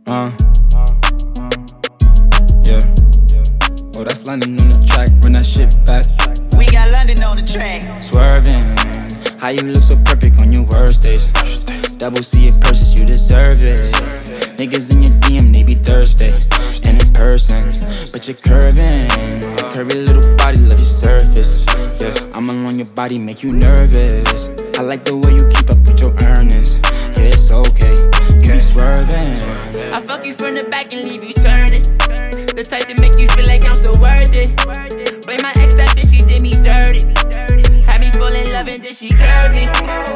Yeah. Oh, that's London on the track, run that shit back. We got London on the track. Swerving, how you look so perfect on your worst days. Double C it purchase, you deserve it. Niggas in your DM, they be thirsty. And in person, but you're curving. Curvy little body, love your surface. Yeah, I'm alone your body, make you nervous. I like the way you keep up with your earnings. Yeah, it's okay, you be swerving. I fuck you from the back and leave you turning. The type to make you feel like I'm so worth it. Blame my ex, that bitch, she did me dirty. Had me fall in love and then she curved me.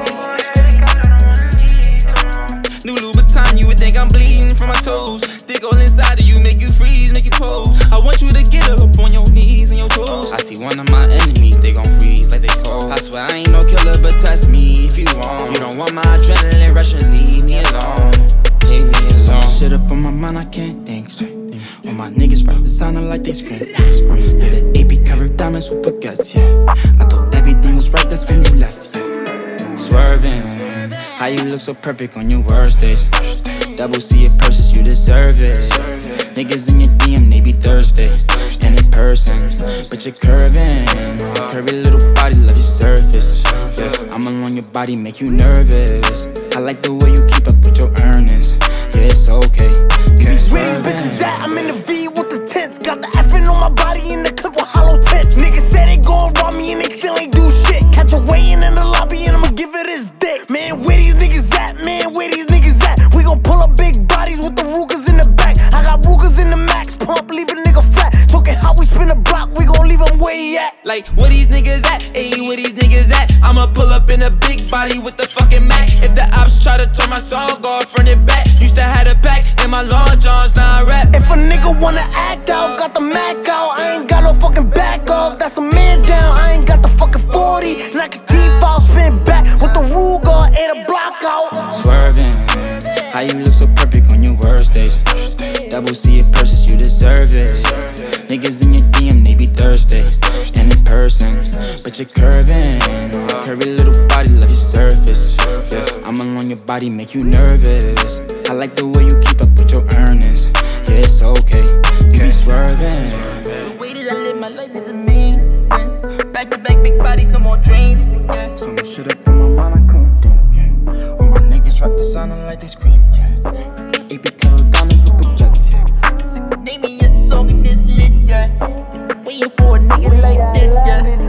New Louboutin, you would think I'm bleeding from my toes. Dick all inside of you, make you freeze, make you pose. I want you to get up on your knees and your toes. I see one of my enemies, they gon' freeze like they cold. I swear I ain't no killer, but test me if you want. You don't want my adrenaline rush and leave me alone. Leave me alone. Some shit up on my mind, I can't think straight. All my niggas rap designer like they scream. Did an AP covered diamonds with baguettes, yeah. I thought everything was right, that's when you left, yeah. Swerving, how you look so perfect on your worst days. Double C it purchase, you deserve it. Niggas in your DM, they be thirsty. And in person, but you're curving. Curvy little body, love your surface. Yeah, I'm alone your body, make you nervous. I like the way you keep up with your earnings. Yeah, it's okay, you be swerving. Where these bitches at? I'm in the V with the tents. Got the effing on my body in the clip with hollow tips. Niggas said they gon' rob me and they still ain't do shit. Catch a weigh-in in the lobby and I'ma give it his dick. Man, where these niggas at? Man, where these niggas at? We gon' pull up big bodies with the Rugers in the back. I got Rugers in the max pump, leave a nigga flat. Talking how we spin a block, we gon' leave him where he at. Like, where these niggas at? Ayy, where these niggas at? I'ma pull up in a big body with the fucking Mac. If the ops try to turn my song off, run it back. Used to have a pack in my long johns, now I rap. If a nigga wanna act out, got the Mac out. I ain't got no fucking back off, that's a man down. I ain't got the fucking 40, knock his teeth out, spin back with the Ruger, ate a block out. Swerving, how you look so perfect on your worst days. Double C it purchase, you deserve it. Niggas in your DM, they be thirsty. And in person, but you're curving. Curvy little body, love your surface. Yeah, I'm alone your body, make you nervous. I like the way you keep up with your earnings. Yeah, it's okay, you be swerving. The way that I live my life is amazing. Back to back, big bodies, no more dreams. Yeah. So much shit up on my mind, I couldn't think. Yeah. All my niggas rap the sound like they scream. Yeah. AP covered diamonds with baguettes. Yeah. Name me a song and it's lit, yeah. Waiting for a nigga like this, yeah.